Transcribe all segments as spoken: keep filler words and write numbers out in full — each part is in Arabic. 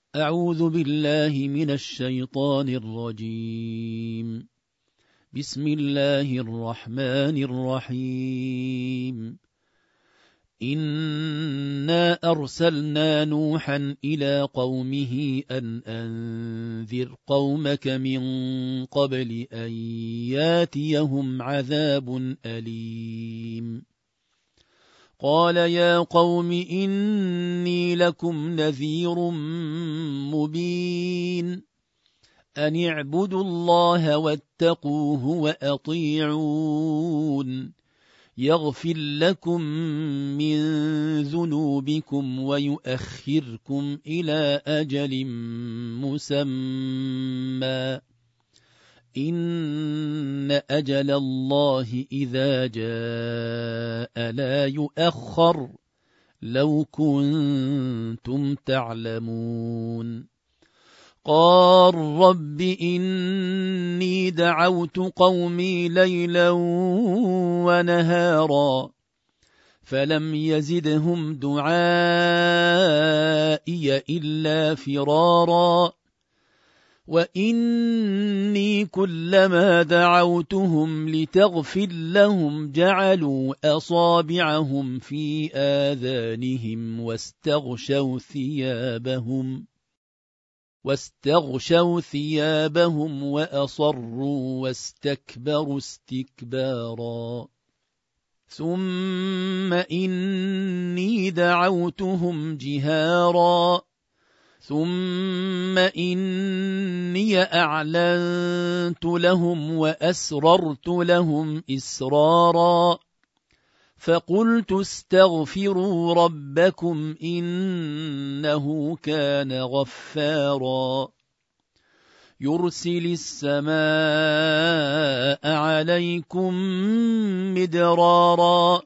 أعوذ بالله من الشيطان الرجيم. بسم الله الرحمن الرحيم. إنا أرسلنا نوحا إلى قومه أن أنذر قومك من قبل أن ياتيهم عذاب أليم. قال يا قوم إني لكم نذير مبين أن اعبدوا الله واتقوه وأطيعون يغفر لكم من ذنوبكم ويؤخركم إلى أجل مسمى إن أجل الله إذا جاء لا يؤخر لو كنتم تعلمون. قال رب إني دعوت قومي ليلا ونهارا فلم يزدهم دعائي إلا فرارا وإني كلما دعوتهم لتغفر لهم جعلوا أصابعهم في آذانهم واستغشوا ثيابهم واستغشوا ثيابهم وأصروا واستكبروا استكبارا ثم إني دعوتهم جهارا ثم إني أعلنت لهم وأسررت لهم إسرارا فقلت استغفروا ربكم إنه كان غفارا يرسل السماء عليكم مدرارا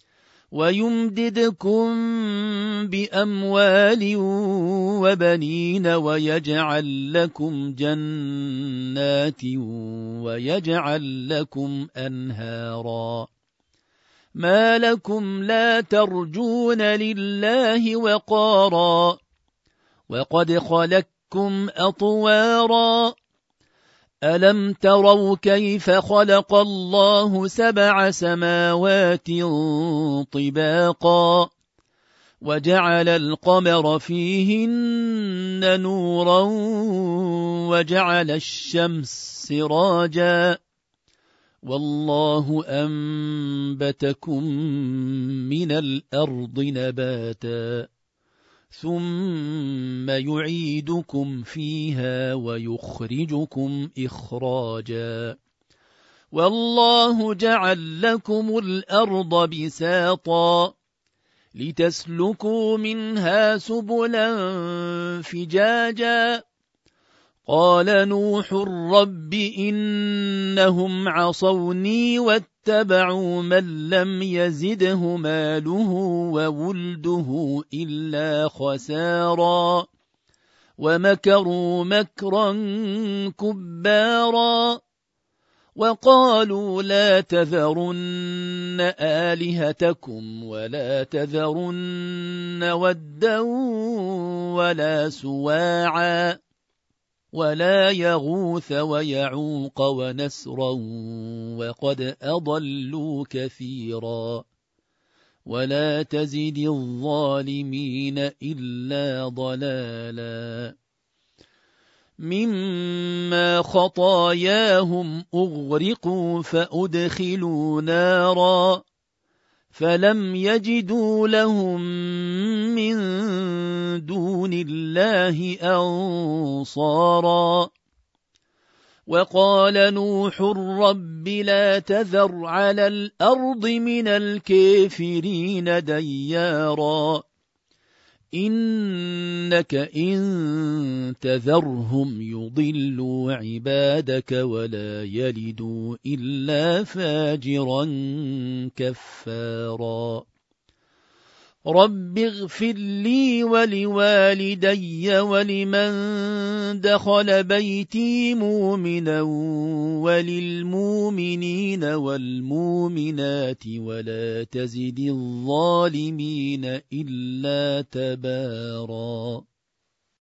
ويمددكم بأموال وبنين ويجعل لكم جنات ويجعل لكم أنهارا ما لكم لا ترجون لله وقارا وقد خلقكم أطوارا ألم تروا كيف خلق الله سبع سماوات طباقا وجعل القمر فيهن نورا وجعل الشمس سراجا والله أنبتكم من الأرض نباتا ثم يعيدكم فيها ويخرجكم إخراجا والله جعل لكم الأرض بساطا لتسلكوا منها سبلا فجاجا قال نوح رب إنهم عصوني واتبعوا من لم يزده ماله وولده إلا خسارا ومكروا مكرا كبارا وقالوا لا تذرن آلهتكم ولا تذرن ودا ولا سواعا ولا يغوث ويعوق ونسرا وقد أضلوا كثيرا ولا تزد الظالمين إلا ضلالا مما خطاياهم أغرقوا فأدخلوا نارا فلم يجدوا لهم من دون الله أنصارا وقال نوح رب لا تذر على الأرض من الكافرين ديارا إنك إن تذرهم يضلوا عبادك ولا يلدوا إلا فاجرا كفارا رب اغفر لي ولوالدي ولمن دخل بيتي مؤمنا وللمؤمنين والمؤمنات ولا تزد الظالمين إلا تبارا.